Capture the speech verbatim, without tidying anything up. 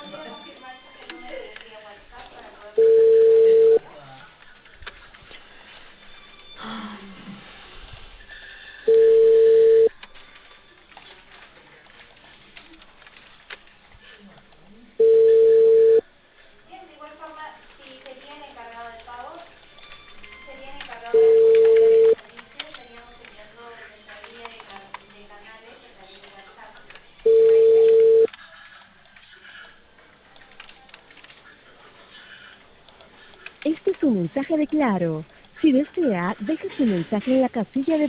Este es un mensaje de Claro. Si desea, deje su mensaje en la casilla de